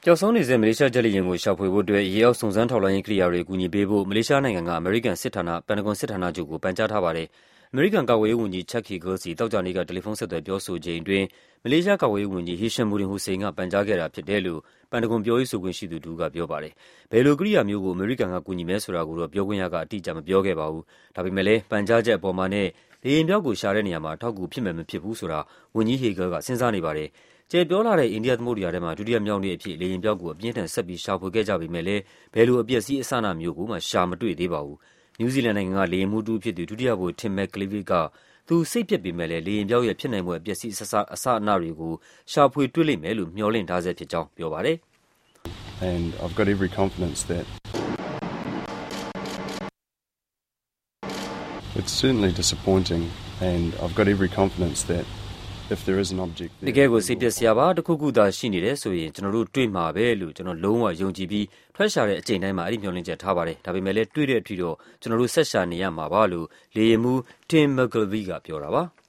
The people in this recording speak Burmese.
ပျောက်ဆုံးနေဆဲမလေးရှားဂျက်လေယာဉ်ကိုရှာဖွေဖို့အတွက်ရေအောက်စုံစမ်းထောက်လှမ်းရေးကိရိယာတွေကူညီပေးဖို့မလေးရှားနိုင်ငံကအမေရိကန်စစ်ဌာနပန်တဂွန်စစ်ဌာနချုပ်ကိုပန်ကြားထားပါတယ်။အမေရိကန်ကာကွယ်ရေးဝန်ကြီး Chuck Hagel စီသောကြာနေ့ကတယ်လီဖုန်းဆက်သွယ်ပြောဆိုချိန်အတွင်းမလေးရှားကာကွယ်ရေးဝန်ကြီး Hishammuddin Hussein ကပန်ကြားခဲ့တာဖြစ်တယ်လို့ပန်တဂွန်ပြောရေးဆိုခွင့်ရှိသူတစ်ဦးကပြောပါတယ်။ဘယ်လိုကိရိယာမျိုးကိုအမေရိကန်ကကူညီမယ်ဆိုတာကိုတော့ပြောခွင့်ရကအတိအကျမပြောခဲ့ပါဘူး။ဒါပေမဲ့လည်းပန်ကြားချက်အပေါ်မှာနဲ့လေယာဉ်ပျောက်ကိုရှာတဲ့နေရာမှာအထောက်အကူဖြစ်မယ်မဖြစ်ဘူးဆိုတာဝန်ကြီး Hagel ကစဉ်းစားနေပါတယ်။ကျယ်ပြောလာတဲ့အိန္ဒိယသမုဒ္ဒရာထဲမှာဒုတိယမြောက်နေ့အဖြစ်လေယာဉ်ပျောက်ကိုအပြင်းထန်ဆက်ပြီးရှာဖွေခဲ့ကြပေမဲ့လည်းဘယ်လိုအပျက်အစီးအစအနမျိုးကိုမှရှာမတွေ့သေးပါဘူး။နယူးဇီလန်နိုင်ငံကလေယာဉ်မှူးတစ်ဦးဖြစ်သူဒုတိယဗိုလ် Tim McKelvey ကသူစိတ်ပျက်ပေမဲ့လည်းလေယာဉ်ပျောက်ရဲ့ဖြစ်နိုင်ဖွယ်အပျက်အစီးအစအနတွေကိုရှာဖွေတွေ့လိမ့်မယ်လို့မျှော်လင့်ထားဆဲဖြစ်ကြောင်းပြောပါတယ်။ And I've got every confidence that it's certainly disappointing and I've got every confidence that if there is an object there တကယ်ကိုစိတ်ပျက်စရာပါတစ်ခုခုသာရှိနေတယ်ဆိုရင်ကျွန်တော်တို့တွေ့မှာပဲလို့ကျွန်တော်လုံးဝယုံကြည်ပြီးထွက်ရှာတဲ့အချိန်တိုင်းမှာအဲ့ဒီမျှော်လင့်ချက်ထားပါတယ်ဒါပေမဲ့လည်းတွေ့တဲ့အထိတော့ကျွန်တော်တို့ဆက်ရှာနေရမှာပါလို့လေယာဉ်မှူး Tim McKelvey ကပြောတာပါ။